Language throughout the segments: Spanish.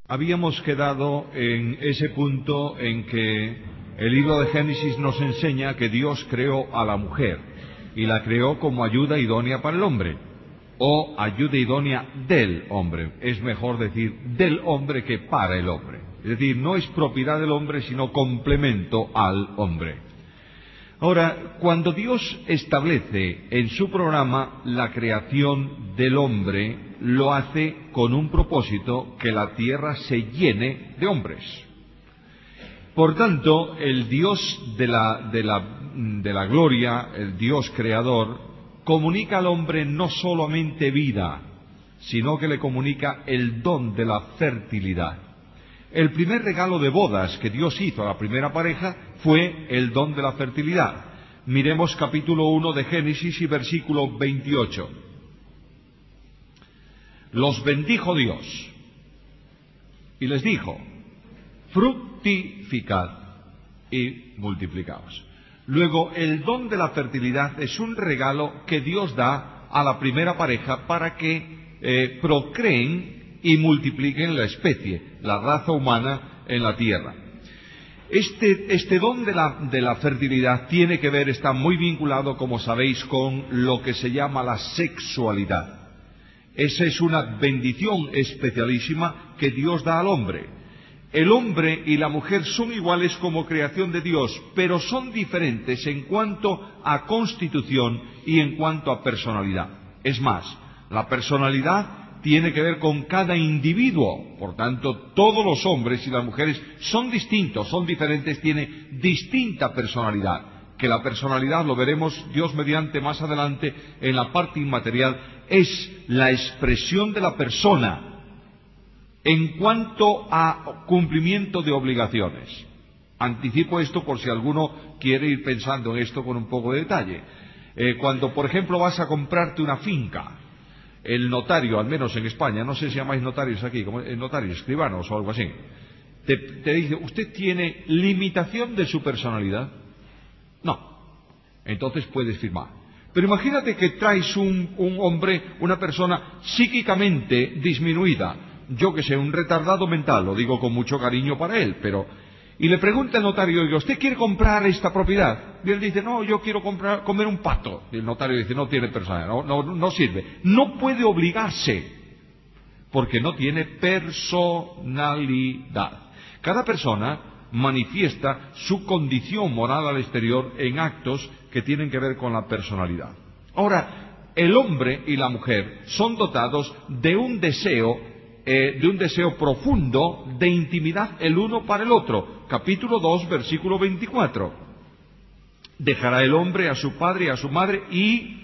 Habíamos quedado en ese punto en que el libro de Génesis nos enseña que Dios creó a la mujer y la creó como ayuda idónea para el hombre, o ayuda idónea del hombre. Es mejor decir del hombre que para el hombre. Es decir, no es propiedad del hombre, sino complemento al hombre. Ahora, cuando Dios establece en su programa la creación del hombre, lo hace con un propósito: que la tierra se llene de hombres. Por tanto, el Dios de la gloria, el Dios creador, comunica al hombre no solamente vida, sino que le comunica el don de la fertilidad. El primer regalo de bodas que Dios hizo a la primera pareja fue el don de la fertilidad. Miremos capítulo 1 de Génesis y versículo 28. Los bendijo Dios y les dijo: fructificad y multiplicaos. Luego, el don de la fertilidad es un regalo que Dios da a la primera pareja para que procreen y multipliquen la especie, la raza humana en la tierra. Este don de la fertilidad tiene que ver, está muy vinculado, como sabéis, con lo que se llama la sexualidad. Esa es una bendición especialísima que Dios da al hombre. El hombre y la mujer son iguales como creación de Dios, pero son diferentes en cuanto a constitución y en cuanto a personalidad. Es más, la personalidad tiene que ver con cada individuo. Por tanto, todos los hombres y las mujeres son distintos, son diferentes, tienen distinta personalidad. Que la personalidad, lo veremos Dios mediante más adelante en la parte inmaterial, es la expresión de la persona en cuanto a cumplimiento de obligaciones. Anticipo esto por si alguno quiere ir pensando en esto con un poco de detalle. Cuando, por ejemplo, vas a comprarte una finca, el notario, al menos en España, no sé si llamáis notarios aquí, como notarios, escribanos o algo así, te dice: ¿usted tiene limitación de su personalidad? No. Entonces puedes firmar. Pero imagínate que traes un hombre, una persona psíquicamente disminuida, yo que sé, un retardado mental, lo digo con mucho cariño para él, y le pregunta al notario: oiga, ¿usted quiere comprar esta propiedad? Y él dice: no, yo quiero comer un pato. Y el notario dice: no tiene personalidad, no sirve. No puede obligarse, porque no tiene personalidad. Cada persona manifiesta su condición moral al exterior en actos que tienen que ver con la personalidad. Ahora, el hombre y la mujer son dotados de un deseo profundo de intimidad el uno para el otro. Capítulo 2, versículo 24. Dejará el hombre a su padre y a su madre y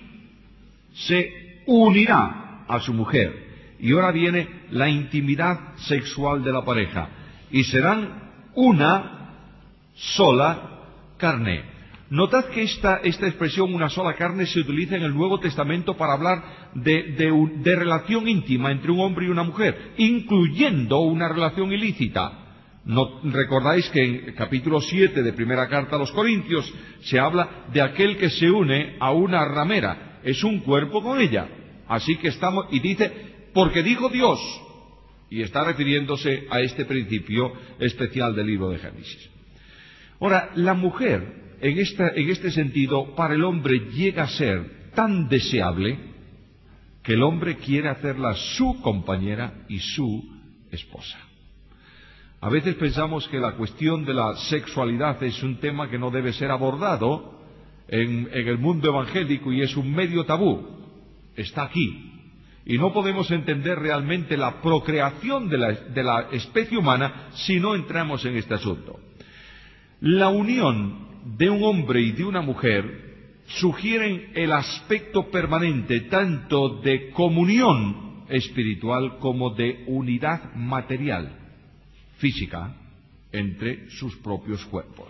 se unirá a su mujer. Y ahora viene la intimidad sexual de la pareja. Y serán una sola carne. Notad que esta expresión, una sola carne, se utiliza en el Nuevo Testamento para hablar de relación íntima entre un hombre y una mujer, incluyendo una relación ilícita. ¿No recordáis que en capítulo 7 de primera carta a los Corintios se habla de aquel que se une a una ramera? Es un cuerpo con ella. Así que estamos, y dice: porque dijo Dios, y está refiriéndose a este principio especial del libro de Génesis. Ahora, la mujer, en este sentido, para el hombre llega a ser tan deseable que el hombre quiere hacerla su compañera y su esposa. A veces pensamos que la cuestión de la sexualidad es un tema que no debe ser abordado en el mundo evangélico y es un medio tabú. Está aquí. Y no podemos entender realmente la procreación de la especie humana si no entramos en este asunto. La unión de un hombre y de una mujer sugieren el aspecto permanente tanto de comunión espiritual como de unidad material, física, entre sus propios cuerpos.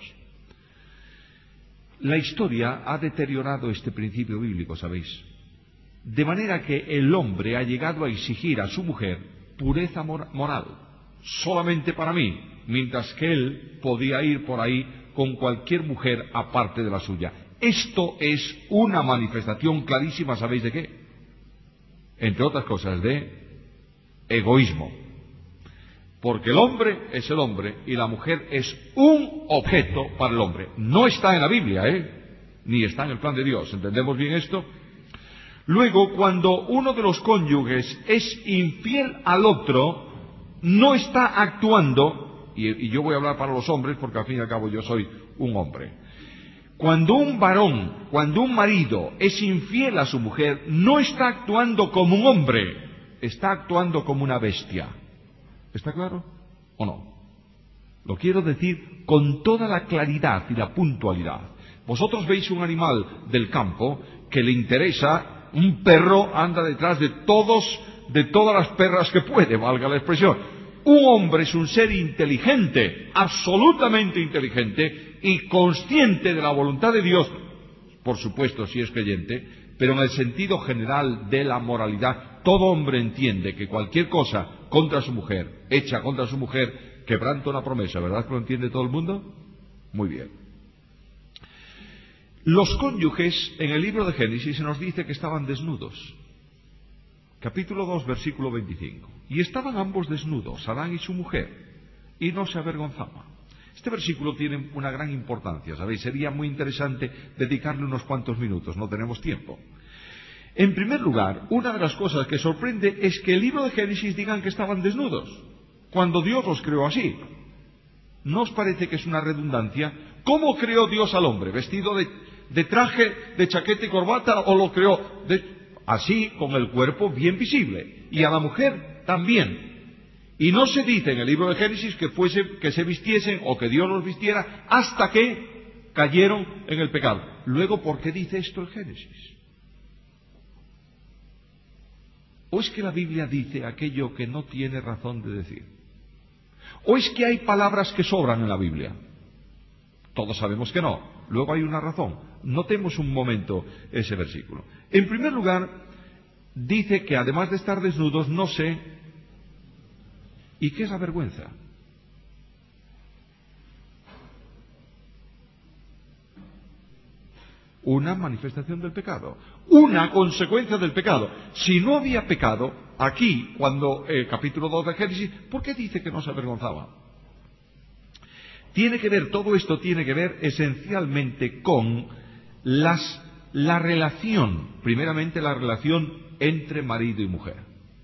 La historia ha deteriorado este principio bíblico, ¿sabéis? De manera que el hombre ha llegado a exigir a su mujer pureza moral, solamente para mí, mientras que él podía ir por ahí con cualquier mujer aparte de la suya. Esto es una manifestación clarísima, ¿sabéis de qué? Entre otras cosas, de egoísmo. Porque el hombre es el hombre y la mujer es un objeto para el hombre. No está en la Biblia, ni está en el plan de Dios. ¿Entendemos bien esto? Luego, cuando uno de los cónyuges es infiel al otro, no está actuando, y yo voy a hablar para los hombres porque al fin y al cabo yo soy un hombre. Cuando un varón, cuando un marido es infiel a su mujer, no está actuando como un hombre, está actuando como una bestia. ¿Está claro o no? Lo quiero decir con toda la claridad y la puntualidad. Vosotros veis un animal del campo que le interesa, un perro anda detrás de todas las perras que puede, valga la expresión. Un hombre es un ser inteligente, absolutamente inteligente y consciente de la voluntad de Dios, por supuesto si es creyente, pero en el sentido general de la moralidad, todo hombre entiende que cualquier cosa contra su mujer, hecha contra su mujer, quebranta una promesa, ¿verdad que lo entiende todo el mundo? Muy bien. Los cónyuges, en el libro de Génesis se nos dice que estaban desnudos. Capítulo 2, versículo 25. Y estaban ambos desnudos, Adán y su mujer, y no se avergonzaban. Este versículo tiene una gran importancia, ¿sabéis? Sería muy interesante dedicarle unos cuantos minutos, no tenemos tiempo. En primer lugar, una de las cosas que sorprende es que el libro de Génesis digan que estaban desnudos, cuando Dios los creó así. ¿No os parece que es una redundancia? ¿Cómo creó Dios al hombre? ¿Vestido de traje, de chaqueta y corbata, o lo creó así, con el cuerpo bien visible? Y a la mujer también. Y no se dice en el libro de Génesis que se vistiesen o que Dios los vistiera hasta que cayeron en el pecado. Luego, ¿por qué dice esto el Génesis? ¿O es que la Biblia dice aquello que no tiene razón de decir? ¿O es que hay palabras que sobran en la Biblia? Todos sabemos que no. Luego hay una razón. Notemos un momento ese versículo. En primer lugar, dice que además de estar desnudos, no sé. ¿Y qué es la vergüenza? Una manifestación del pecado, una consecuencia del pecado. Si no había pecado, aquí, cuando capítulo 2 de Génesis, ¿por qué dice que no se avergonzaba? Todo esto tiene que ver esencialmente con la relación, primeramente la relación entre marido y mujer.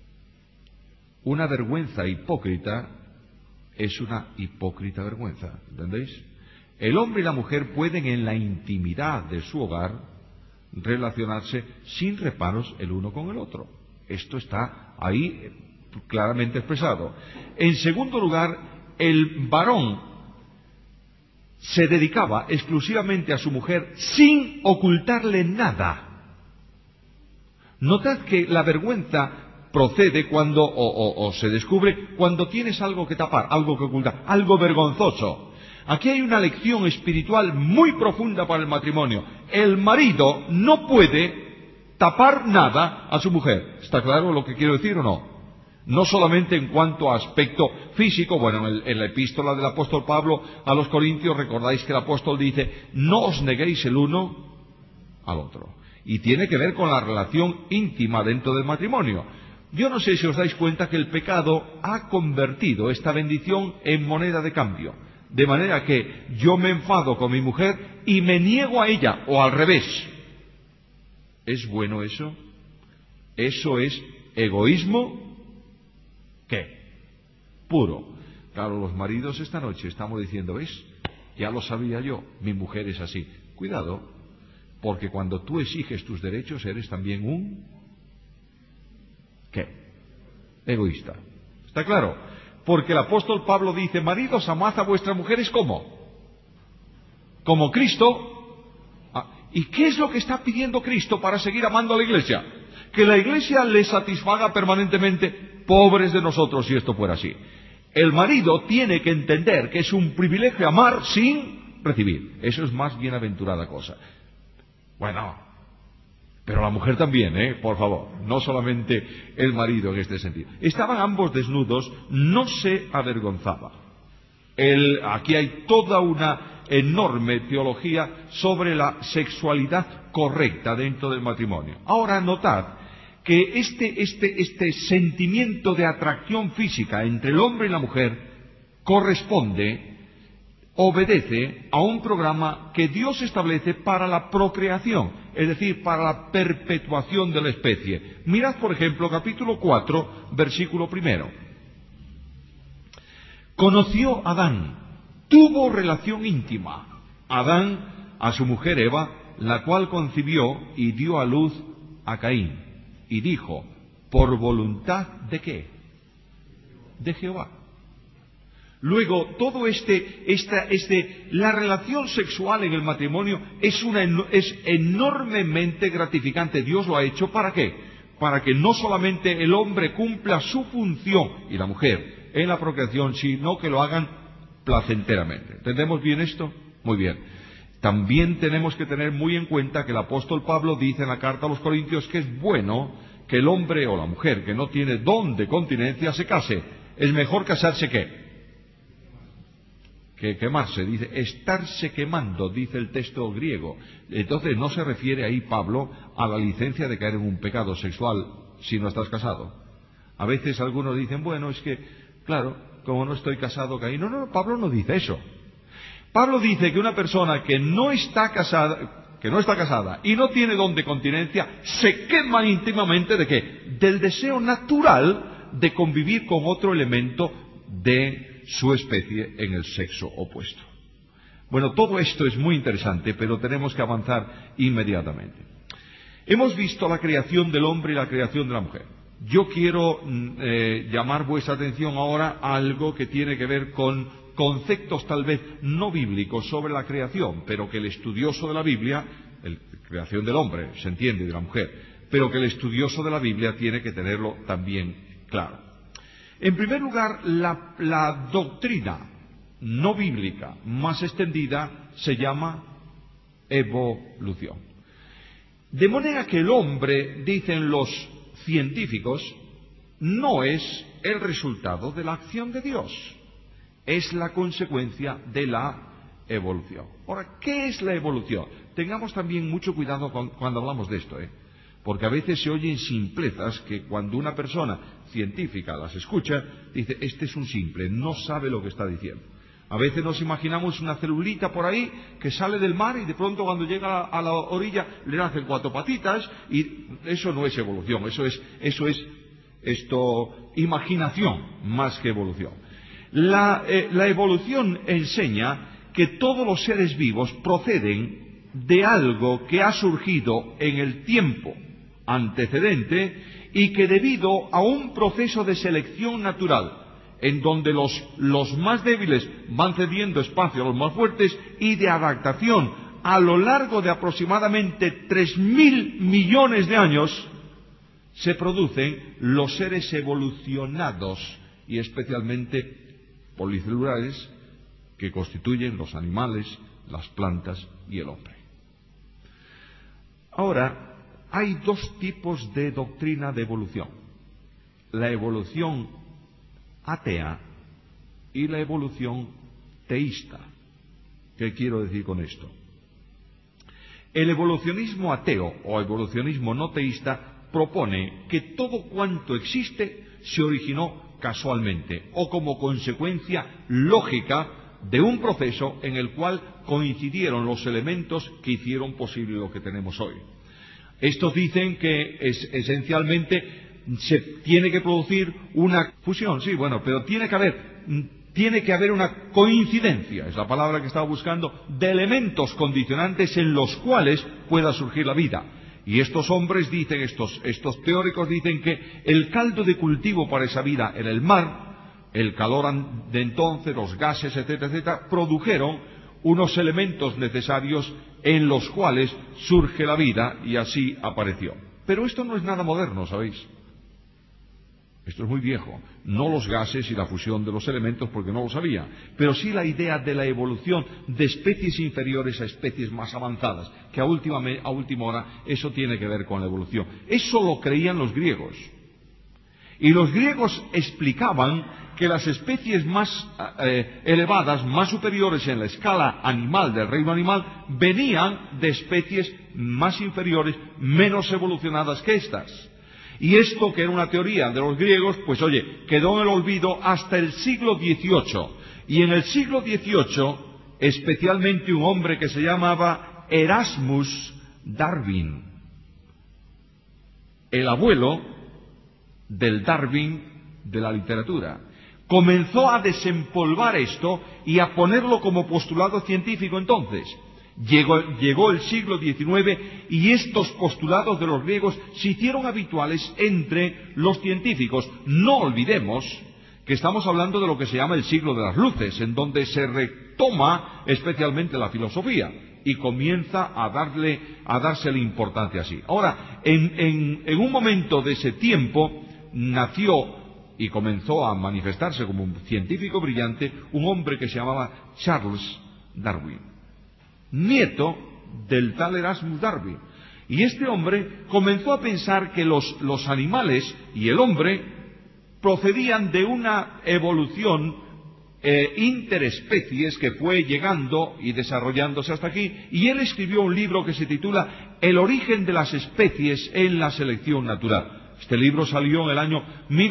Una vergüenza hipócrita es una hipócrita vergüenza, ¿entendéis? El hombre y la mujer pueden en la intimidad de su hogar relacionarse sin reparos el uno con el otro. Esto está ahí claramente expresado. En segundo lugar, el varón se dedicaba exclusivamente a su mujer sin ocultarle nada. Notad que la vergüenza procede cuando, o se descubre cuando tienes algo que tapar, algo que ocultar, algo vergonzoso. Aquí hay una lección espiritual muy profunda para el matrimonio. El marido no puede tapar nada a su mujer. ¿Está claro lo que quiero decir o no? No solamente en cuanto a aspecto físico. Bueno, en la epístola del apóstol Pablo a los Corintios recordáis que el apóstol dice: no os neguéis el uno al otro. Y tiene que ver con la relación íntima dentro del matrimonio. Yo no sé si os dais cuenta que el pecado ha convertido esta bendición en moneda de cambio. De manera que yo me enfado con mi mujer y me niego a ella, o al revés. ¿Es bueno eso? ¿Eso es egoísmo? ¿Qué? Puro. Claro, los maridos esta noche estamos diciendo: ¿ves? Ya lo sabía yo, mi mujer es así. Cuidado, porque cuando tú exiges tus derechos eres también un... ¿qué? Egoísta. ¿Está claro? Porque el apóstol Pablo dice: maridos, amad a vuestras mujeres ¿cómo? Como Cristo. ¿Y qué es lo que está pidiendo Cristo para seguir amando a la iglesia? Que la iglesia le satisfaga permanentemente. Pobres de nosotros si esto fuera así. El marido tiene que entender que es un privilegio amar sin recibir. Eso es más bienaventurada cosa. Bueno, pero la mujer también, por favor, no solamente el marido en este sentido. Estaban ambos desnudos, no se avergonzaba. Aquí hay toda una enorme teología sobre la sexualidad correcta dentro del matrimonio. Ahora notad que este sentimiento de atracción física entre el hombre y la mujer obedece a un programa que Dios establece para la procreación, es decir, para la perpetuación de la especie. Mirad, por ejemplo, capítulo 4, versículo 1. Conoció Adán, tuvo relación íntima, Adán a su mujer Eva, la cual concibió y dio a luz a Caín, y dijo, ¿por voluntad de qué? De Jehová. Luego, la relación sexual en el matrimonio es enormemente gratificante. Dios lo ha hecho ¿para qué? Para que no solamente el hombre cumpla su función y la mujer en la procreación, sino que lo hagan placenteramente. ¿Entendemos bien esto? Muy bien. También tenemos que tener muy en cuenta que el apóstol Pablo dice en la carta a los Corintios que es bueno que el hombre o la mujer que no tiene don de continencia se case. Es mejor casarse que quemarse, dice, estarse quemando, dice el texto griego. Entonces no se refiere ahí Pablo a la licencia de caer en un pecado sexual si no estás casado. A veces algunos dicen, bueno, es que, claro, como no estoy casado, caí. No, Pablo no dice eso. Pablo dice que una persona que no está casada y no tiene don de continencia, se quema íntimamente ¿de qué? Del deseo natural de convivir con otro elemento de su especie en el sexo opuesto. Bueno, todo esto es muy interesante, pero tenemos que avanzar inmediatamente. Hemos visto la creación del hombre y la creación de la mujer. Yo quiero llamar vuestra atención ahora a algo que tiene que ver con conceptos tal vez no bíblicos sobre la creación, pero que el estudioso de la Biblia, la creación del hombre, se entiende, de la mujer, pero que el estudioso de la Biblia tiene que tenerlo también claro. En primer lugar, la doctrina no bíblica más extendida se llama evolución. De manera que el hombre, dicen los científicos, no es el resultado de la acción de Dios, es la consecuencia de la evolución. Ahora, ¿qué es la evolución? Tengamos también mucho cuidado cuando hablamos de esto, porque a veces se oyen simplezas que cuando una persona científica las escucha, dice, este es un simple, no sabe lo que está diciendo. A veces nos imaginamos una celulita por ahí que sale del mar y de pronto cuando llega a la orilla le nacen 4 patitas y eso no es evolución, eso es imaginación más que evolución. La evolución enseña que todos los seres vivos proceden de algo que ha surgido en el tiempo antecedente y que debido a un proceso de selección natural en donde los más débiles van cediendo espacio a los más fuertes y de adaptación a lo largo de aproximadamente 3.000 millones de años se producen los seres evolucionados y especialmente policelulares que constituyen los animales, las plantas y el hombre. Ahora, hay 2 tipos de doctrina de evolución: la evolución atea y la evolución teísta. ¿Qué quiero decir con esto? El evolucionismo ateo o evolucionismo no teísta propone que todo cuanto existe se originó casualmente o como consecuencia lógica de un proceso en el cual coincidieron los elementos que hicieron posible lo que tenemos hoy. Estos dicen que esencialmente se tiene que producir una fusión, sí, bueno, pero tiene que haber una coincidencia, es la palabra que estaba buscando, de elementos condicionantes en los cuales pueda surgir la vida. Y estos hombres dicen, estos teóricos dicen que el caldo de cultivo para esa vida era el mar, el calor de entonces, los gases, etcétera, etcétera, produjeron unos elementos necesarios en los cuales surge la vida y así apareció. Pero esto no es nada moderno, ¿sabéis? Esto es muy viejo. No los gases y la fusión de los elementos, porque no lo sabía, pero sí la idea de la evolución de especies inferiores a especies más avanzadas, que a última hora eso tiene que ver con la evolución. Eso lo creían los griegos. Y los griegos explicaban que las especies más elevadas, más superiores en la escala animal del reino animal, venían de especies más inferiores, menos evolucionadas que estas. Y esto, que era una teoría de los griegos, pues oye, quedó en el olvido hasta el siglo XVIII. Y en el siglo XVIII, especialmente un hombre que se llamaba Erasmus Darwin, el abuelo del Darwin de la literatura, comenzó a desempolvar esto y a ponerlo como postulado científico. Entonces llegó el siglo XIX y estos postulados de los griegos se hicieron habituales entre los científicos. No olvidemos que estamos hablando de lo que se llama el siglo de las luces, en donde se retoma especialmente la filosofía y comienza a dársele importancia así. Ahora, en un momento de ese tiempo nació y comenzó a manifestarse como un científico brillante un hombre que se llamaba Charles Darwin, nieto del tal Erasmus Darwin. Y este hombre comenzó a pensar que los animales y el hombre procedían de una evolución interespecies que fue llegando y desarrollándose hasta aquí, y él escribió un libro que se titula El origen de las especies en la selección natural. Este libro salió en el año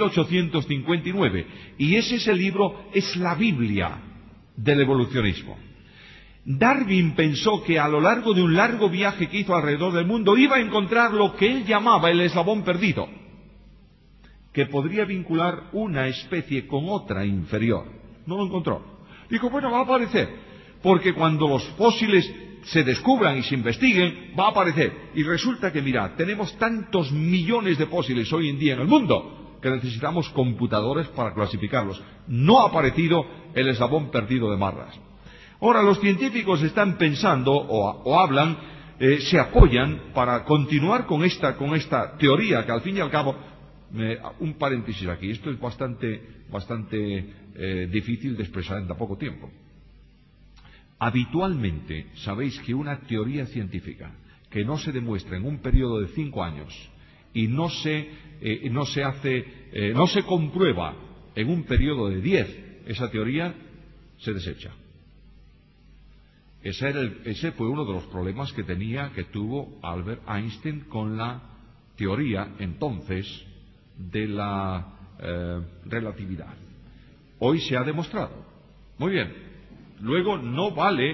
1859 y ese libro es la Biblia del evolucionismo. Darwin pensó que a lo largo de un largo viaje que hizo alrededor del mundo iba a encontrar lo que él llamaba el eslabón perdido, que podría vincular una especie con otra inferior. No lo encontró. Dijo, bueno, va a aparecer, porque cuando los fósiles se descubran y se investiguen, va a aparecer. Y resulta que, mirad, tenemos tantos millones de fósiles hoy en día en el mundo que necesitamos computadores para clasificarlos. No ha aparecido el eslabón perdido de Marras. Ahora, los científicos están pensando o hablan, se apoyan para continuar con esta teoría que al fin y al cabo, un paréntesis aquí, esto es bastante difícil de expresar en tan poco tiempo. Habitualmente, sabéis que una teoría científica que no se demuestra en un periodo de 5 años y no se comprueba en un periodo de 10, esa teoría se desecha. Ese fue uno de los problemas que tuvo Albert Einstein con la teoría entonces de la relatividad. Hoy se ha demostrado. Muy bien. Luego no vale.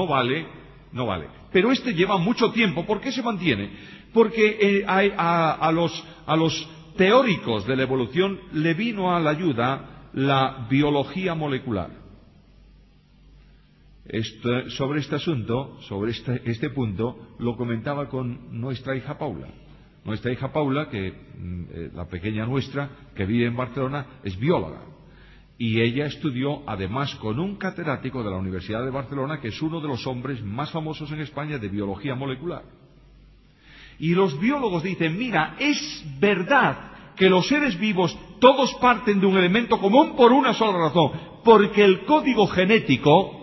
Pero lleva mucho tiempo. ¿Por qué se mantiene? Porque a los teóricos de la evolución le vino a la ayuda la biología molecular. Sobre este asunto, sobre este punto, lo comentaba con nuestra hija Paula. Nuestra hija Paula, que la pequeña nuestra, que vive en Barcelona, es bióloga. Y ella estudió, además, con un catedrático de la Universidad de Barcelona, que es uno de los hombres más famosos en España de biología molecular. Y los biólogos dicen, mira, es verdad que los seres vivos todos parten de un elemento común por una sola razón, porque el código genético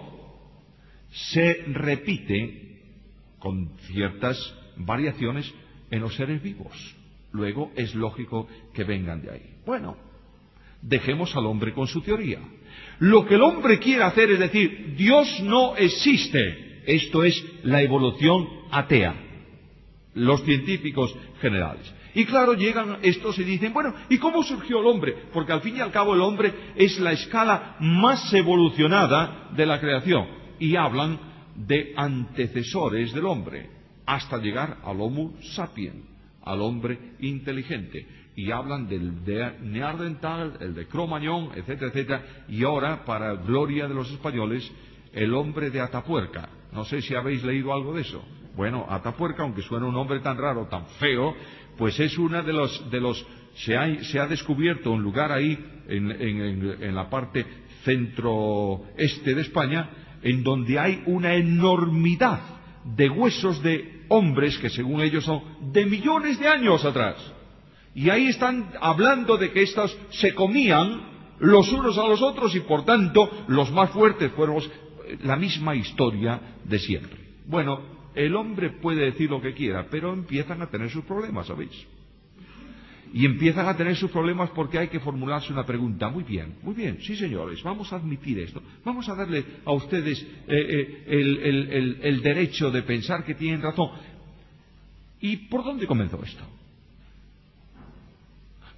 se repite con ciertas variaciones en los seres vivos. Luego es lógico que vengan de ahí. Bueno, dejemos al hombre con su teoría. Lo que el hombre quiere hacer es decir, Dios no existe. Esto es la evolución atea. Los científicos generales. Y claro, llegan estos y dicen, bueno, ¿y cómo surgió el hombre? Porque al fin y al cabo el hombre es la escala más evolucionada de la creación. Y hablan de antecesores del hombre, hasta llegar al Homo sapiens, al hombre inteligente. Y hablan del de Neandertal, el de Cro-Magnon, etcétera, etcétera. Y ahora, para gloria de los españoles, el hombre de Atapuerca. No sé si habéis leído algo de eso. Bueno, Atapuerca, aunque suena un nombre tan raro, tan feo, pues es una de los se ha descubierto un lugar ahí en la parte centro-este de España, en donde hay una enormidad de huesos de hombres que según ellos son de millones de años atrás. Y ahí están hablando de que estos se comían los unos a los otros y por tanto los más fuertes fueron la misma historia de siempre. Bueno, el hombre puede decir lo que quiera, pero empiezan a tener sus problemas, ¿sabéis? Y empiezan a tener sus problemas porque hay que formularse una pregunta. Muy bien, sí señores, vamos a admitir esto. Vamos a darle a ustedes el derecho de pensar que tienen razón. ¿Y por dónde comenzó esto?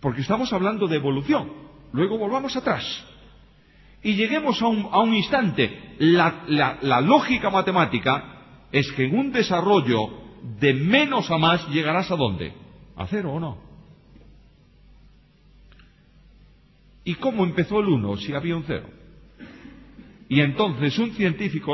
Porque estamos hablando de evolución. Luego volvamos atrás. Y lleguemos a un instante. La lógica matemática es que en un desarrollo de menos a más llegarás ¿a dónde? ¿A cero o no? ¿Y cómo empezó el 1 si había un 0? Y entonces un científico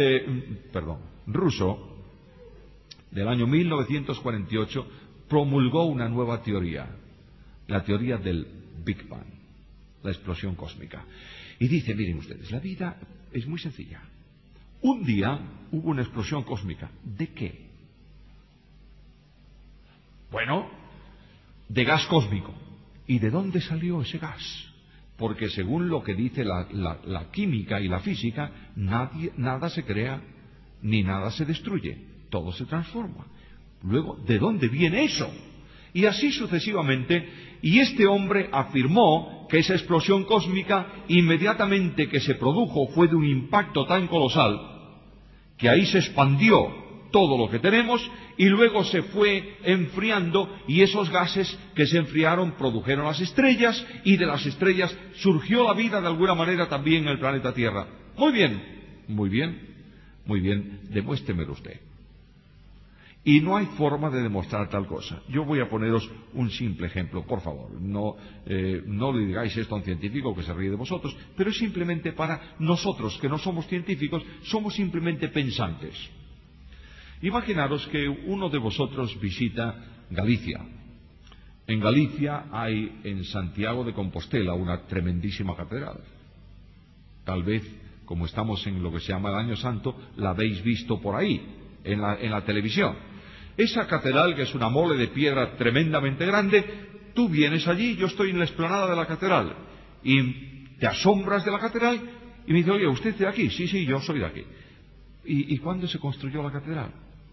ruso del año 1948 promulgó una nueva teoría, la teoría del Big Bang, la explosión cósmica. Y dice, miren ustedes, la vida es muy sencilla. Un día hubo una explosión cósmica. ¿De qué? Bueno, de gas cósmico. ¿Y de dónde salió ese gas? Porque según lo que dice la química y la física, nada se crea ni nada se destruye, todo se transforma. Luego, ¿de dónde viene eso? Y así sucesivamente, y este hombre afirmó que esa explosión cósmica, inmediatamente que se produjo, fue de un impacto tan colosal, que ahí se expandió todo lo que tenemos, y luego se fue enfriando, y esos gases que se enfriaron produjeron las estrellas, y de las estrellas surgió la vida de alguna manera también en el planeta Tierra. Muy bien, muy bien, muy bien, demuéstremelo usted. Y no hay forma de demostrar tal cosa. Yo voy a poneros un simple ejemplo, por favor. No le digáis esto a un científico que se ríe de vosotros, pero es simplemente para nosotros, que no somos científicos, somos simplemente pensantes. Imaginaros que uno de vosotros visita Galicia. En Galicia hay en Santiago de Compostela una tremendísima catedral. Tal vez, como estamos en lo que se llama el Año Santo, la habéis visto por ahí, en la televisión. Esa catedral, que es una mole de piedra tremendamente grande, tú vienes allí, yo estoy en la explanada de la catedral, y te asombras de la catedral, y me dice, oye, ¿usted es de aquí? Sí, yo soy de aquí. ¿Y cuándo se construyó la catedral?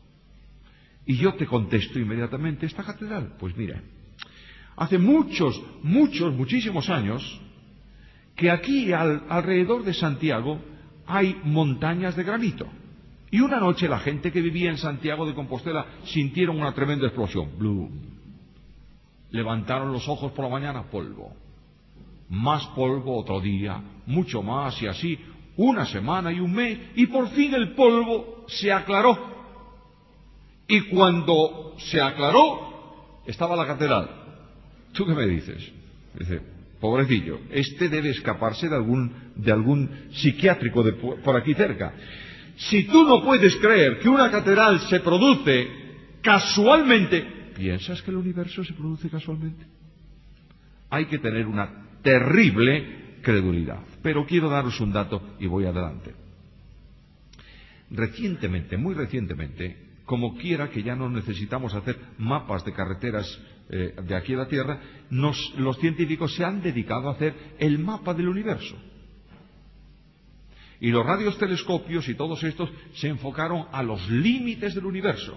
Y yo te contesto inmediatamente, ¿esta catedral? Pues mira, hace muchísimos años, que aquí alrededor de Santiago hay montañas de granito. Y una noche la gente que vivía en Santiago de Compostela sintieron una tremenda explosión. ¡Blum! Levantaron los ojos por la mañana, polvo. Más polvo otro día, mucho más y así, una semana y un mes, y por fin el polvo se aclaró. Y cuando se aclaró, estaba la catedral. ¿Tú qué me dices? Dice, pobrecillo, este debe escaparse de algún psiquiátrico por aquí cerca. Si tú no puedes creer que una catedral se produce casualmente, ¿piensas que el universo se produce casualmente? Hay que tener una terrible credulidad. Pero quiero daros un dato y voy adelante. Recientemente, muy recientemente, como quiera que ya no necesitamos hacer mapas de carreteras de aquí a la Tierra, los científicos se han dedicado a hacer el mapa del universo. Y los radiotelescopios y todos estos se enfocaron a los límites del universo.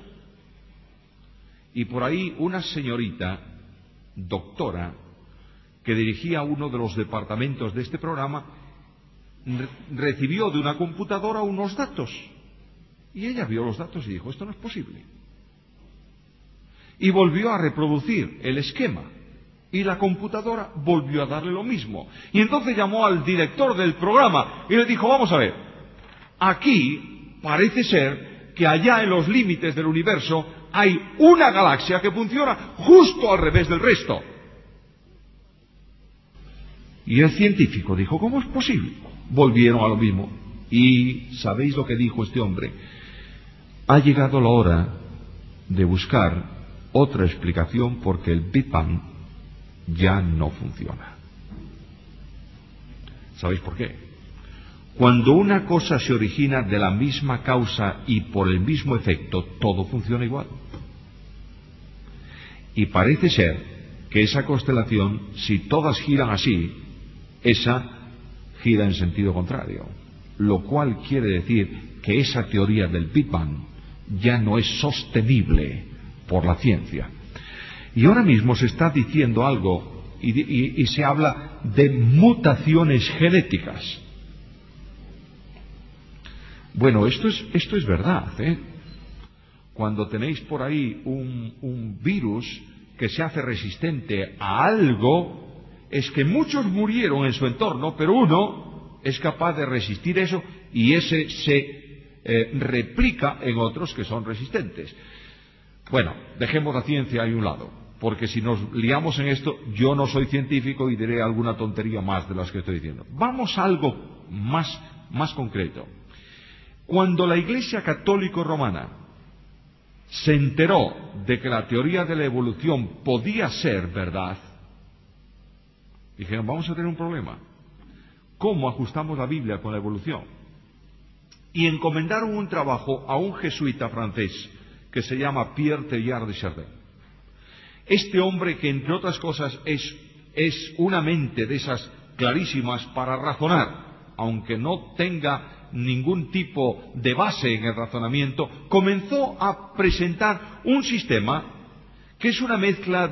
Y por ahí una señorita, doctora, que dirigía uno de los departamentos de este programa, recibió de una computadora unos datos. Y ella vio los datos y dijo, esto no es posible. Y volvió a reproducir el esquema. Y la computadora volvió a darle lo mismo. Y entonces llamó al director del programa y le dijo, vamos a ver, aquí parece ser que allá en los límites del universo hay una galaxia que funciona justo al revés del resto. Y el científico dijo, ¿cómo es posible? Volvieron a lo mismo. Y ¿sabéis lo que dijo este hombre? Ha llegado la hora de buscar otra explicación porque el Big Bang ya no funciona. ¿Sabéis por qué? Cuando una cosa se origina de la misma causa y por el mismo efecto, todo funciona igual. Y parece ser que esa constelación, si todas giran así, esa gira en sentido contrario. Lo cual quiere decir que esa teoría del Big Bang ya no es sostenible por la ciencia. Y ahora mismo se está diciendo algo y se habla de mutaciones genéticas. Bueno, esto es verdad, ¿eh? Cuando tenéis por ahí un virus que se hace resistente a algo es que muchos murieron en su entorno, pero uno es capaz de resistir eso y ese se replica en otros que son resistentes. Bueno, dejemos la ciencia ahí a un lado, porque si nos liamos en esto, yo no soy científico y diré alguna tontería más de las que estoy diciendo. Vamos a algo más concreto. Cuando la Iglesia Católica Romana se enteró de que la teoría de la evolución podía ser verdad, dijeron, vamos a tener un problema. ¿Cómo ajustamos la Biblia con la evolución? Y encomendaron un trabajo a un jesuita francés que se llama Pierre Teilhard de Chardin. Este hombre, que entre otras cosas es una mente de esas clarísimas para razonar, aunque no tenga ningún tipo de base en el razonamiento, comenzó a presentar un sistema que es una mezcla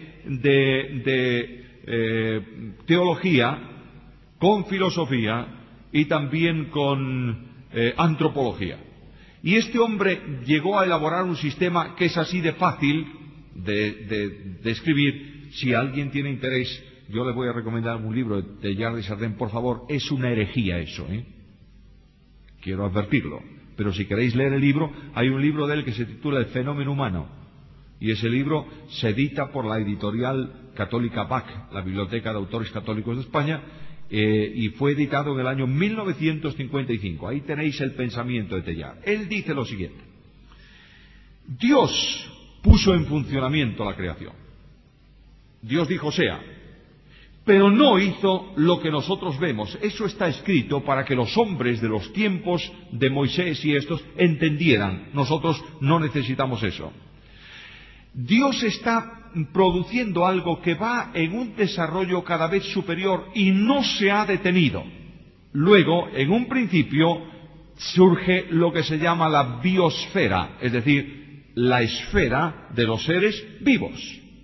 de teología con filosofía y también con antropología. Y este hombre llegó a elaborar un sistema que es así de fácil de escribir. Si alguien tiene interés, yo le voy a recomendar un libro de Teilhard de Chardin, por favor. Es una herejía eso, quiero advertirlo. Pero si queréis leer el libro, hay un libro de él que se titula El fenómeno humano. Y ese libro se edita por la editorial católica BAC, la Biblioteca de Autores Católicos de España, y fue editado en el año 1955. Ahí tenéis el pensamiento de Teilhard. Él dice lo siguiente: Dios puso en funcionamiento la creación. Dios dijo sea, pero no hizo lo que nosotros vemos. Eso está escrito para que los hombres de los tiempos de Moisés y estos entendieran. Nosotros no necesitamos eso. Dios está produciendo algo que va en un desarrollo cada vez superior y no se ha detenido. Luego, en un principio, surge lo que se llama la biosfera, es decir, la esfera de los seres vivos.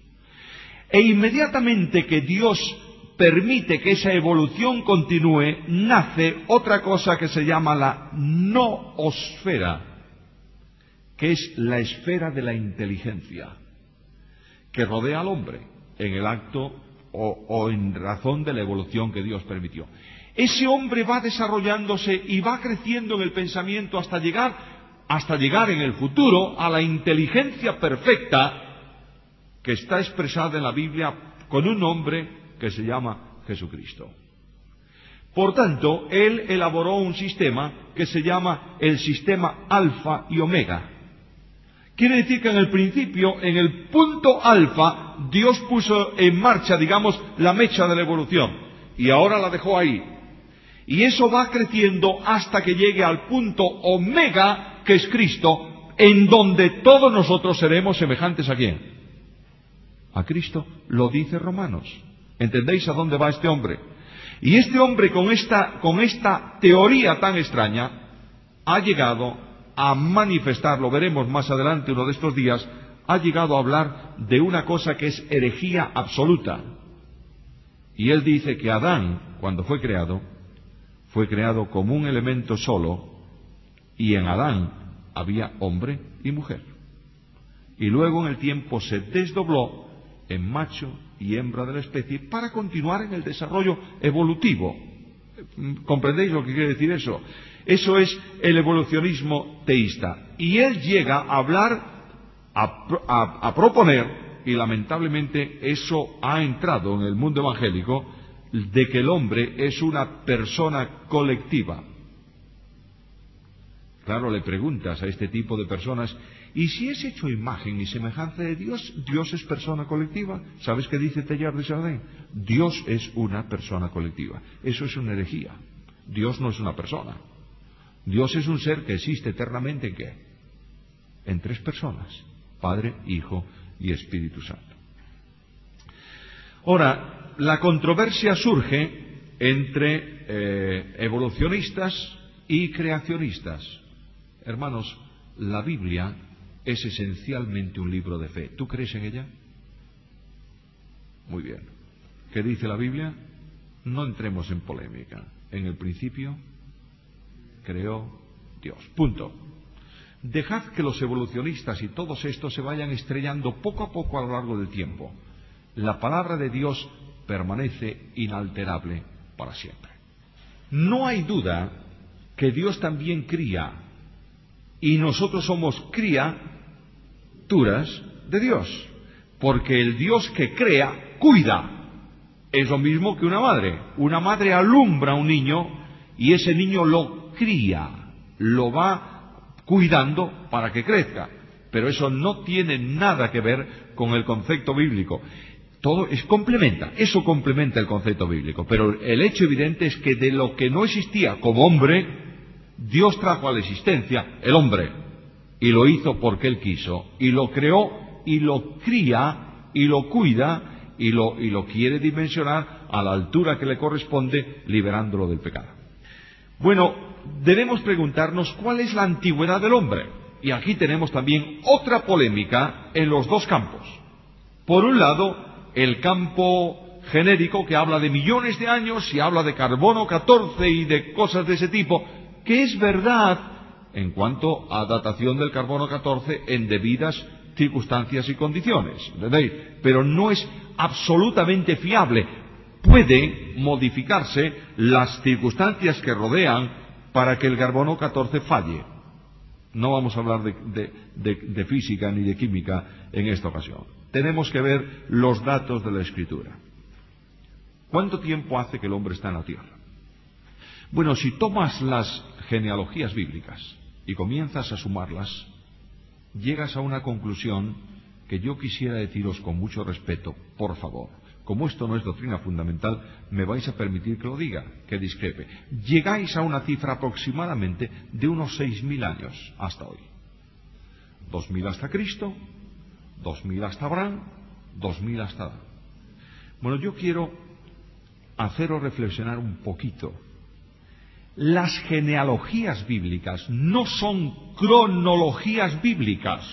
E inmediatamente que Dios permite que esa evolución continúe, nace otra cosa que se llama la noosfera, que es la esfera de la inteligencia, que rodea al hombre en el acto o en razón de la evolución que Dios permitió. Ese hombre va desarrollándose y va creciendo en el pensamiento hasta llegar en el futuro a la inteligencia perfecta que está expresada en la Biblia con un nombre que se llama Jesucristo. Por tanto, él elaboró un sistema que se llama el sistema alfa y omega. Quiere decir que en el principio, en el punto alfa, Dios puso en marcha, digamos, la mecha de la evolución, y ahora la dejó ahí. Y eso va creciendo hasta que llegue al punto omega, que es Cristo, en donde todos nosotros seremos semejantes a ¿quién? A Cristo. Lo dice Romanos. ¿Entendéis a dónde va este hombre? Y este hombre, con esta teoría tan extraña, ha llegado a manifestar, lo veremos más adelante uno de estos días, ha llegado a hablar de una cosa que es herejía absoluta. Y él dice que Adán, cuando fue creado como un elemento solo, y en Adán había hombre y mujer. Y luego en el tiempo se desdobló en macho y hembra de la especie para continuar en el desarrollo evolutivo. ¿Comprendéis lo que quiere decir eso? Eso es el evolucionismo teísta. Y él llega a hablar, a proponer, y lamentablemente eso ha entrado en el mundo evangélico, de que el hombre es una persona colectiva. Claro, le preguntas a este tipo de personas, ¿y si es hecho imagen y semejanza de Dios, Dios es persona colectiva? ¿Sabes qué dice Teilhard de Chardin? Dios es una persona colectiva. Eso es una herejía. Dios no es una persona. Dios es un ser que existe eternamente ¿en qué? En tres personas: Padre, Hijo y Espíritu Santo. Ahora, la controversia surge entre evolucionistas y creacionistas. Hermanos, la Biblia es esencialmente un libro de fe. ¿Tú crees en ella? Muy bien. ¿Qué dice la Biblia? No entremos en polémica. En el principio creó Dios. Punto. Dejad que los evolucionistas y todos estos se vayan estrellando poco a poco a lo largo del tiempo. La palabra de Dios permanece inalterable para siempre. No hay duda que Dios también cría, y nosotros somos criaturas de Dios, porque el Dios que crea, cuida. Es lo mismo que una madre. Una madre alumbra a un niño y ese niño lo cría, lo va cuidando para que crezca. Pero eso no tiene nada que ver con el concepto bíblico. Eso complementa el concepto bíblico. Pero el hecho evidente es que de lo que no existía como hombre, Dios trajo a la existencia el hombre. Y lo hizo porque Él quiso. Y lo creó, y lo cría, y lo cuida, y lo quiere dimensionar a la altura que le corresponde, liberándolo del pecado. Bueno, debemos preguntarnos cuál es la antigüedad del hombre. Y aquí tenemos también otra polémica en los dos campos. Por un lado, el campo genérico que habla de millones de años y habla de carbono 14 y de cosas de ese tipo, que es verdad en cuanto a datación del carbono 14 en debidas circunstancias y condiciones, ¿entendéis? Pero no es absolutamente fiable. Puede modificarse las circunstancias que rodean para que el carbono 14 falle. No vamos a hablar de física ni de química en esta ocasión. Tenemos que ver los datos de la Escritura. ¿Cuánto tiempo hace que el hombre está en la tierra? Bueno, si tomas las genealogías bíblicas y comienzas a sumarlas, llegas a una conclusión que yo quisiera deciros con mucho respeto, por favor. Como esto no es doctrina fundamental, me vais a permitir que lo diga, que discrepe. Llegáis a una cifra aproximadamente de unos 6.000 años hasta hoy. 2.000 hasta Cristo, 2.000 hasta Abraham, 2.000 hasta Adán. Bueno, yo quiero haceros reflexionar un poquito. Las genealogías bíblicas no son cronologías bíblicas.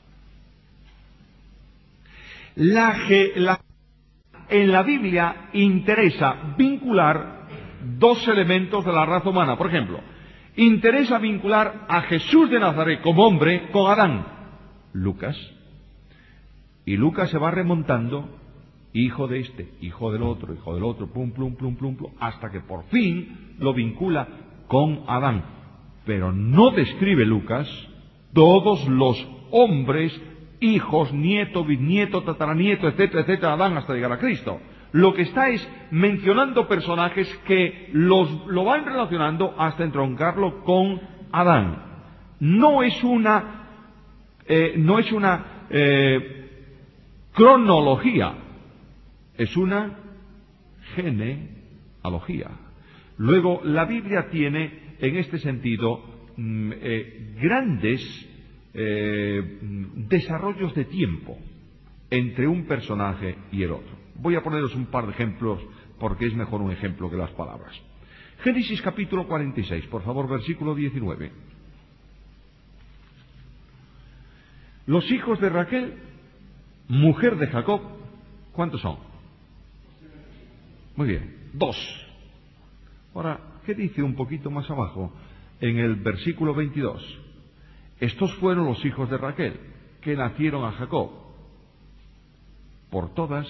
En la Biblia interesa vincular dos elementos de la raza humana. Por ejemplo, interesa vincular a Jesús de Nazaret como hombre con Adán, Lucas. Y Lucas se va remontando, hijo de este, hijo del otro, plum, plum, plum, plum, plum, hasta que por fin lo vincula con Adán. Pero no describe Lucas todos los hombres, hijos, nieto, bisnieto, tataranieto, etcétera, etcétera, Adán hasta llegar a Cristo. Lo que está es mencionando personajes que lo van relacionando hasta entroncarlo con Adán. No es una cronología, es una genealogía. Luego, la Biblia tiene, en este sentido, grandes desarrollos de tiempo entre un personaje y el otro. Voy a poneros un par de ejemplos porque es mejor un ejemplo que las palabras. Génesis capítulo 46, por favor, versículo 19. Los hijos de Raquel, mujer de Jacob, ¿cuántos son? Muy bien, 2. Ahora, ¿qué dice un poquito más abajo? En el versículo 22. Estos fueron los hijos de Raquel, que nacieron a Jacob. Por todas,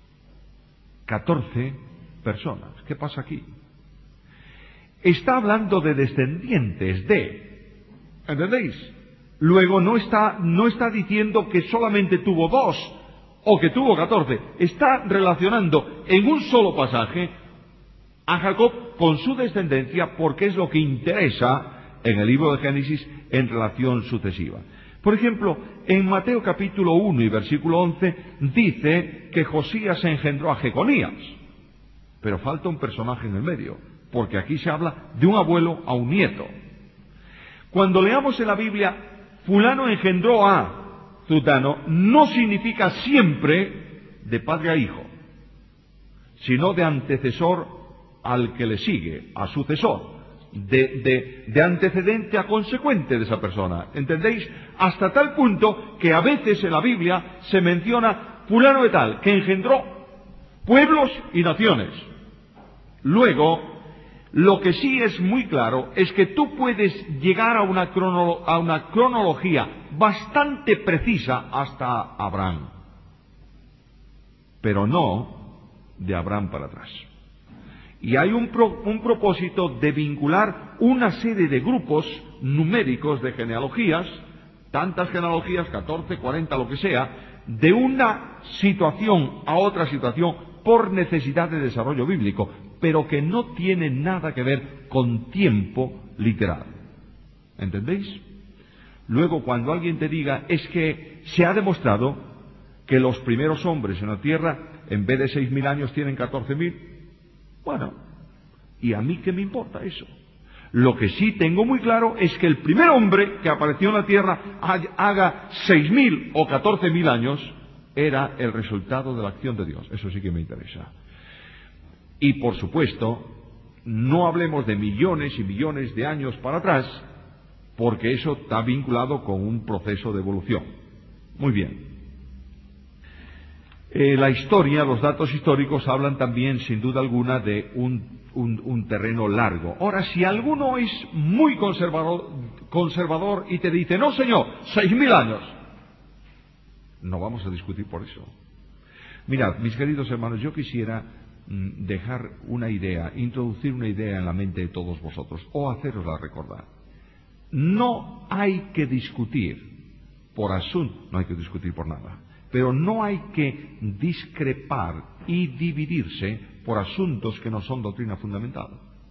14 personas. ¿Qué pasa aquí? Está hablando de descendientes de. ¿Entendéis? Luego no está diciendo que solamente tuvo 2 o que tuvo 14. Está relacionando en un solo pasaje a Jacob con su descendencia porque es lo que interesa en el libro de Génesis en relación sucesiva. Por ejemplo, en Mateo capítulo 1 y versículo 11 dice que Josías engendró a Jeconías, pero falta un personaje en el medio, porque aquí se habla de un abuelo a un nieto. Cuando leamos en la Biblia, fulano engendró a zutano, no significa siempre de padre a hijo, sino de antecesor al que le sigue, a sucesor. De antecedente a consecuente de esa persona, ¿entendéis? Hasta tal punto que a veces en la Biblia se menciona fulano de tal, que engendró pueblos y naciones. Luego, Lo que sí es muy claro es que tú puedes llegar a una cronología bastante precisa hasta Abraham, pero no de Abraham para atrás. Y hay un propósito de vincular una serie de grupos numéricos de genealogías, tantas genealogías, 14, 40, lo que sea, de una situación a otra situación por necesidad de desarrollo bíblico, pero que no tiene nada que ver con tiempo literal. ¿Entendéis? Luego, cuando alguien te diga, es que se ha demostrado que los primeros hombres en la tierra, en vez de 6.000 años, tienen 14.000, bueno, ¿y a mí qué me importa eso? Lo que sí tengo muy claro es que el primer hombre que apareció en la tierra haga 6.000 o 14.000 años, era el resultado de la acción de Dios. Eso sí que me interesa. Y por supuesto, no hablemos de millones y millones de años para atrás, porque eso está vinculado con un proceso de evolución. Muy bien. La historia, los datos históricos hablan también, sin duda alguna, de un terreno largo. Ahora, si alguno es muy conservador y te dice, no señor, 6.000 años, no vamos a discutir por eso. Mirad, mis queridos hermanos, yo quisiera dejar una idea, introducir una idea en la mente de todos vosotros, o hacerosla recordar. No hay que discutir por asunto, no hay que discutir por nada, pero no hay que discrepar y dividirse por asuntos que no son doctrina fundamental,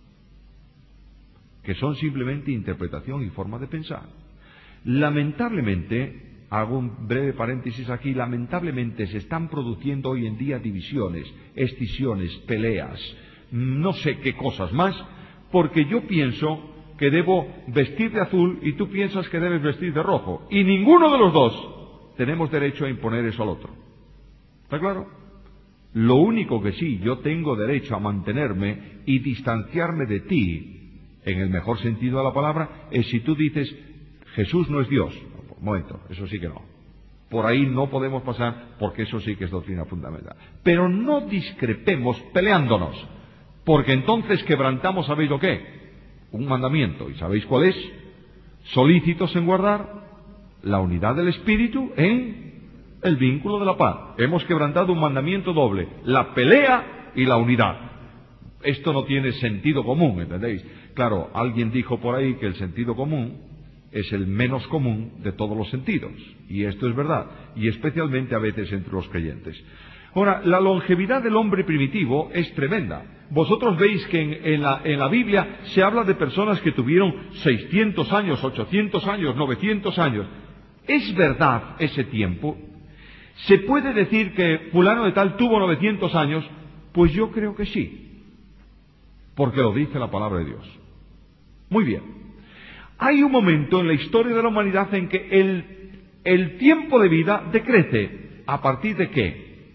que son simplemente interpretación y forma de pensar. Lamentablemente, hago un breve paréntesis aquí, lamentablemente se están produciendo hoy en día divisiones, escisiones, peleas, no sé qué cosas más, porque yo pienso que debo vestir de azul y tú piensas que debes vestir de rojo, y ninguno de los dos tenemos derecho a imponer eso al otro. ¿Está claro? Lo único que sí, yo tengo derecho a mantenerme y distanciarme de ti, en el mejor sentido de la palabra, es si tú dices, Jesús no es Dios. Un momento, eso sí que no. Por ahí no podemos pasar, porque eso sí que es doctrina fundamental. Pero no discrepemos peleándonos, porque entonces quebrantamos, ¿sabéis lo qué? Un mandamiento. ¿Y sabéis cuál es? Solícitos en guardar la unidad del Espíritu en el vínculo de la paz. Hemos quebrantado un mandamiento doble, la pelea y la unidad. Esto no tiene sentido común, ¿entendéis? Claro, alguien dijo por ahí que el sentido común es el menos común de todos los sentidos, y esto es verdad, y especialmente a veces entre los creyentes. Ahora, la longevidad del hombre primitivo es tremenda. Vosotros veis que en la Biblia se habla de personas que tuvieron 600 años, 800 años, 900 años. ¿Es verdad ese tiempo? ¿Se puede decir que fulano de tal tuvo 900 años? Pues yo creo que sí, porque lo dice la palabra de Dios. Muy bien. Hay un momento en la historia de la humanidad en que el tiempo de vida decrece. ¿A partir de qué?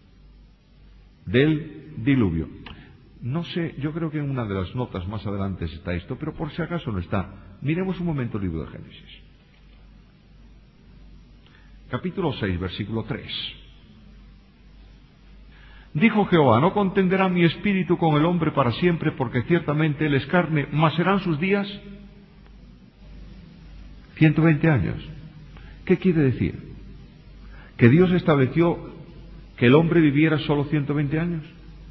Del diluvio. No sé, yo creo que en una de las notas más adelante está esto, pero por si acaso no está. Miremos un momento el libro de Génesis. Capítulo 6, versículo 3. Dijo Jehová, no contenderá mi espíritu con el hombre para siempre, porque ciertamente él es carne, mas serán sus días 120 años. ¿Qué quiere decir? ¿Que Dios estableció que el hombre viviera solo 120 años?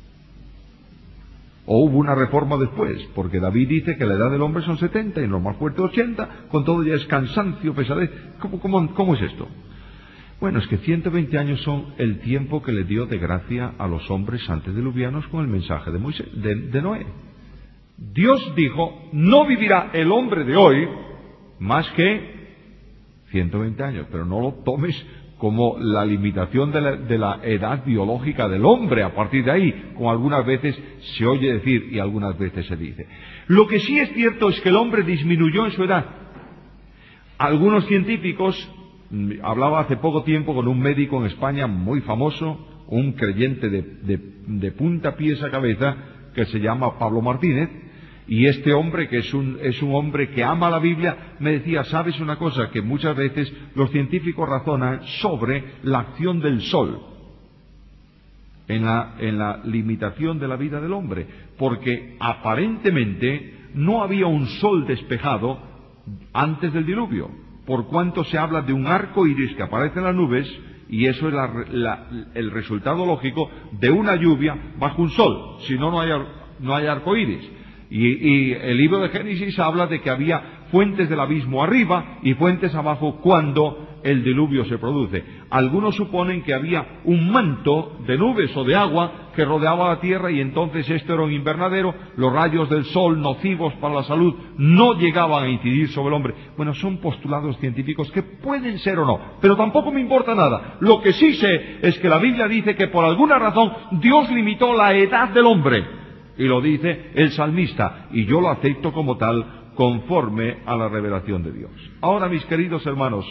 ¿O hubo una reforma después? Porque David dice que la edad del hombre son 70 y lo más fuerte 80, con todo ya es cansancio, pesadez. ¿Cómo es esto? Bueno, es que 120 años son el tiempo que le dio de gracia a los hombres antediluvianos con el mensaje de Moisés, de Noé. Dios dijo, no vivirá el hombre de hoy más que 120 años, pero no lo tomes como la limitación de la edad biológica del hombre. A partir de ahí, como algunas veces se oye decir y algunas veces se dice. Lo que sí es cierto es que el hombre disminuyó en su edad. Algunos científicos, hablaba hace poco tiempo con un médico en España muy famoso, un creyente de punta a pies a cabeza, que se llama Pablo Martínez, y este hombre, que es un hombre que ama la Biblia, me decía, ¿sabes una cosa? Que muchas veces los científicos razonan sobre la acción del sol en la limitación de la vida del hombre, porque aparentemente no había un sol despejado antes del diluvio, por cuanto se habla de un arco iris que aparece en las nubes, y eso es el resultado lógico de una lluvia bajo un sol, si no, no hay arco iris. Y el libro de Génesis habla de que había fuentes del abismo arriba y fuentes abajo cuando el diluvio se produce. Algunos suponen que había un manto de nubes o de agua que rodeaba la tierra, y entonces esto era un invernadero, los rayos del sol nocivos para la salud no llegaban a incidir sobre el hombre. Bueno, son postulados científicos que pueden ser o no, pero tampoco me importa nada. Lo que sí sé es que la Biblia dice que por alguna razón Dios limitó la edad del hombre, y lo dice el salmista, y yo lo acepto como tal, conforme a la revelación de Dios. Ahora, mis queridos hermanos,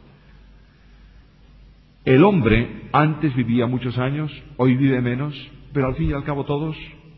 el hombre antes vivía muchos años, hoy vive menos, pero al fin y al cabo todos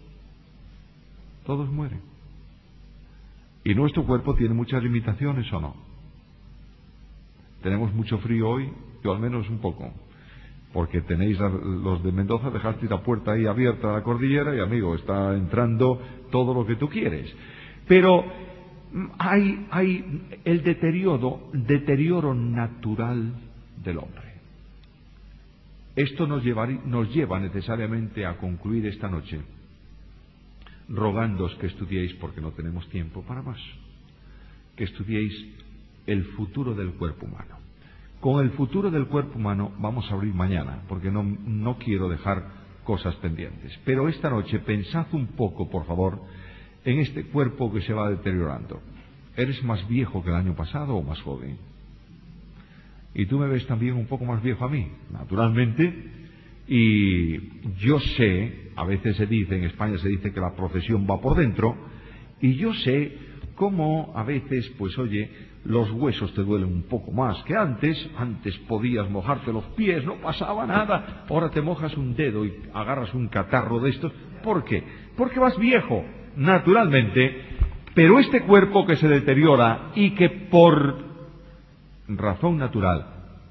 mueren. Y nuestro cuerpo tiene muchas limitaciones, ¿o no? Tenemos mucho frío hoy, yo al menos un poco, porque tenéis los de Mendoza, dejasteis la puerta ahí abierta a la cordillera y, amigo, está entrando todo lo que tú quieres. Pero hay el deterioro natural del hombre. Esto nos lleva necesariamente a concluir esta noche rogándoos que estudiéis, porque no tenemos tiempo para más, que estudiéis el futuro del cuerpo humano. Con el futuro del cuerpo humano vamos a abrir mañana, porque no quiero dejar cosas pendientes. Pero esta noche pensad un poco, por favor, en este cuerpo que se va deteriorando. ¿Eres más viejo que el año pasado o más joven? Y tú me ves también un poco más viejo a mí, naturalmente. Y yo sé, a veces se dice, en España se dice que la profesión va por dentro, y yo sé cómo a veces, pues oye, los huesos te duelen un poco más que antes. Antes podías mojarte los pies, no pasaba nada. Ahora te mojas un dedo y agarras un catarro de estos. ¿Por qué? Porque vas viejo, naturalmente. Pero este cuerpo que se deteriora y que por razón natural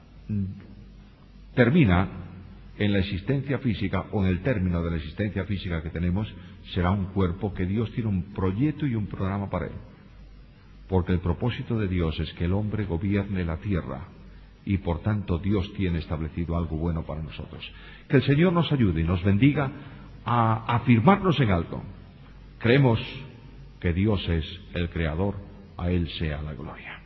termina en la existencia física, o en el término de la existencia física que tenemos, será un cuerpo que Dios tiene un proyecto y un programa para él. Porque el propósito de Dios es que el hombre gobierne la tierra, y por tanto Dios tiene establecido algo bueno para nosotros. Que el Señor nos ayude y nos bendiga a afirmarnos en algo. Creemos que Dios es el Creador, a Él sea la gloria.